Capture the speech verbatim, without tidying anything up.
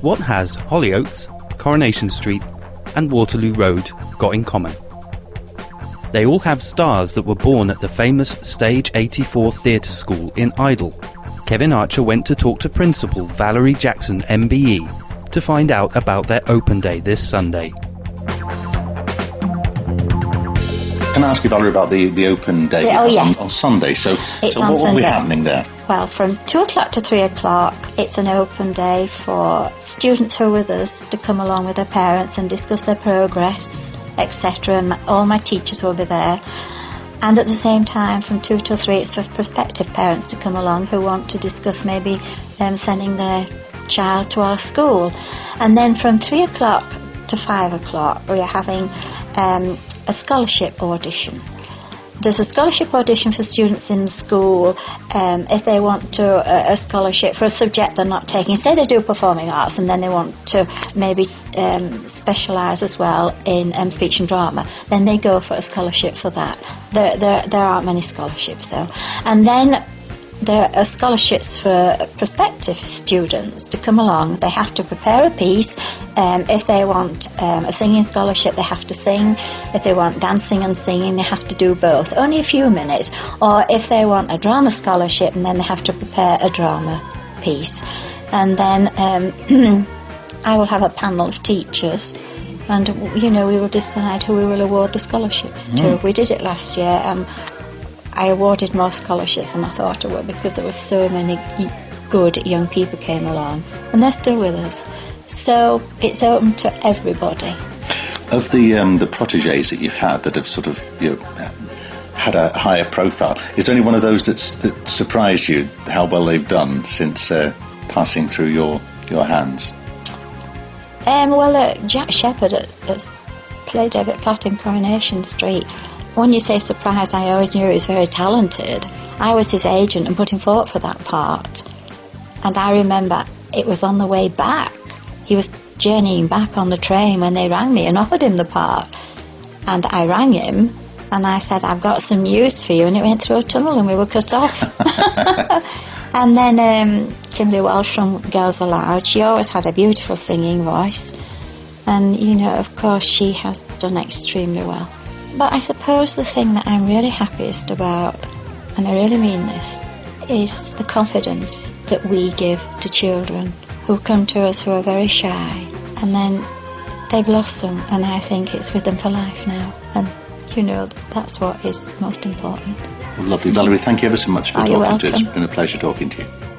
what has Hollyoaks, Coronation Street and Waterloo Road got in common? They all have stars that were born at the famous Stage eighty-four Theatre School in Idle. Kevin Archer went to talk to Principal Valerie Jackson M B E to find out about their open day this Sunday. Can I ask you, Valerie, about the, the open day oh, on, yes. on Sunday? So, it's so on what Sunday. will be happening there? Well, from two o'clock to three o'clock, it's an open day for students who are with us to come along with their parents and discuss their progress, et cetera. And my, all my teachers will be there. And at the same time, from two till three, it's for prospective parents to come along who want to discuss maybe um, sending their child to our school. And then from three o'clock to five o'clock, we are having um, a scholarship audition. There's a scholarship audition for students in the school um, if they want to uh, a scholarship for a subject they're not taking. Say they do performing arts and then they want to maybe um, specialise as well in um, speech and drama, then they go for a scholarship for that. There, there, there aren't many scholarships though. And then there are scholarships for prospective students to come along. They have to prepare a piece. Um, if they want um, a singing scholarship, they have to sing. If they want dancing and singing, they have to do both. Only a few minutes. Or if they want a drama scholarship, and then they have to prepare a drama piece. And then um, I will have a panel of teachers, and, you know, we will decide who we will award the scholarships mm. to. We did it last year. Um, I awarded more scholarships than I thought I would because there were so many good young people came along, and they're still with us. So it's open to everybody. Of the um, the protégés that you've had that have sort of you know, had a higher profile, is there any one of those that's, that surprised you how well they've done since uh, passing through your your hands? Um, well, uh, Jack Shepherd has played David Platt in Coronation Street. When you say surprised, I always knew he was very talented. I was his agent and put him forward for that part. And I remember it was on the way back. He was journeying back on the train when they rang me and offered him the part. And I rang him and I said, I've got some news for you. And it went through a tunnel and we were cut off. And then um, Kimberly Walsh from Girls Aloud, she always had a beautiful singing voice. And, you know, of course, she has done extremely well. But I suppose the thing that I'm really happiest about, and I really mean this, is the confidence that we give to children who come to us who are very shy, and then they blossom, and I think it's with them for life now. And, you know, that's what is most important. Well, lovely. Valerie, thank you ever so much for oh, talking to us. It's been a pleasure talking to you.